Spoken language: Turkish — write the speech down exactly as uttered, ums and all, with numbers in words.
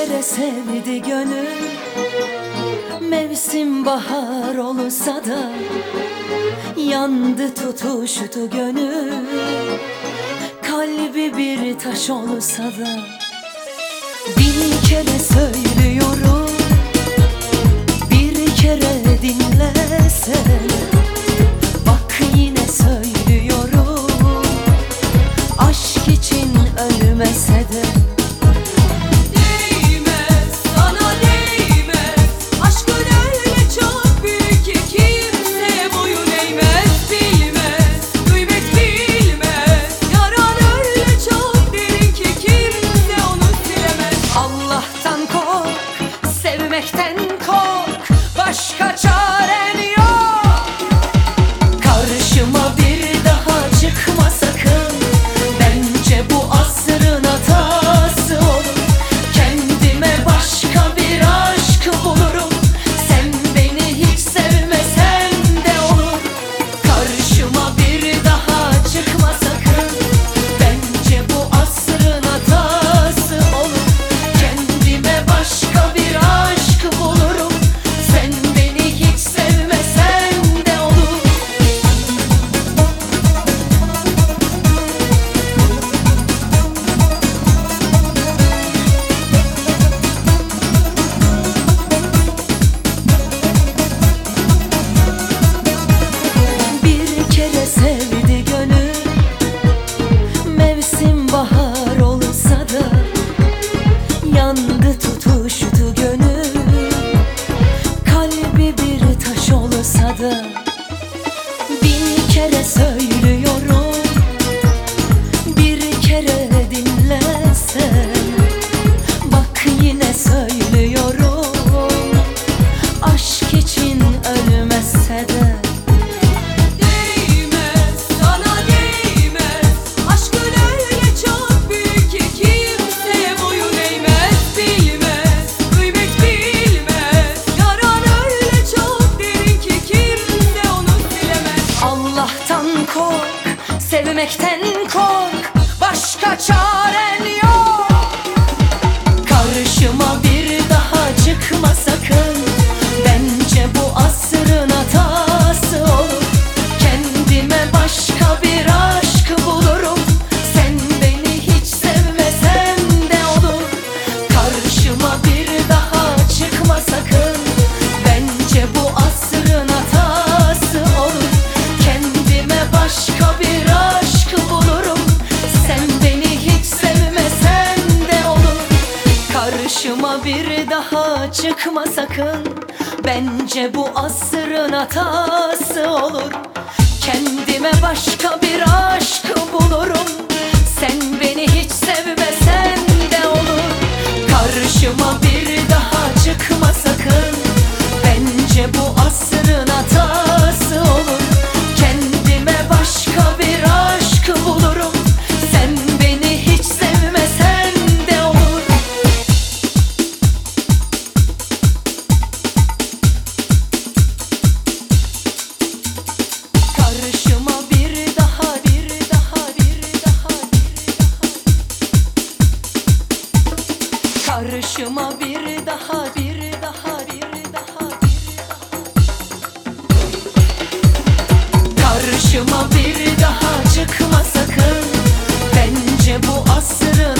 kere sevdi gönül, mevsim bahar olsa da yandı tutuştu gönül. Kalbi bir taş olsa da bin kere söylüyorum, bir kere dinlesen. Bak yine söylüyorum, aşk için ölmese de. Sevmekten kork, başka çaren yok. Karşıma bir daha çıkma sakın, bence bu asrın hatası olur. Kendime başka bir aşk bulurum, sen beni hiç sevmesen de olur. Karşıma bir daha çıkma sakın, bence bu asrın hatası olur. Kendime başka bir sevdi gönül, mevsim bahar olsa da yandı tutuştu gönül. Kalbi bir taş olsa da bin kere söylüyorum, bir kere dinlesen. Bak yine söylüyorum, aşk için ölmezse de. Kork, sevmekten kork, başka çaren yok. Karşıma bir daha çıkma sakın, bence bu asrın hatası olur. Kendime başka bir aşk bulurum, sen beni hiç sevmesen de olur. Karşıma bir daha çıkma sakın, bence bu asrın hatası olur. Başka bir aşk bulurum, sen beni hiç sevmesen de olur. Karşıma bir daha çıkma sakın, bence bu asrın hatası olur. Kendime başka bir aşk bulurum, sen beni hiç sevmesen de olur. Karşıma bir daha çıkma sakın, bence bu asrın hatası olur. Başka bir aşk bulurum, sen beni hiç sevmesen de olur. Karşıma bir daha, bir daha, bir daha, bir daha. Karşıma bir daha, bir daha, bir daha, bir daha. Karşıma bir daha çıkma sakın, bence bu asrın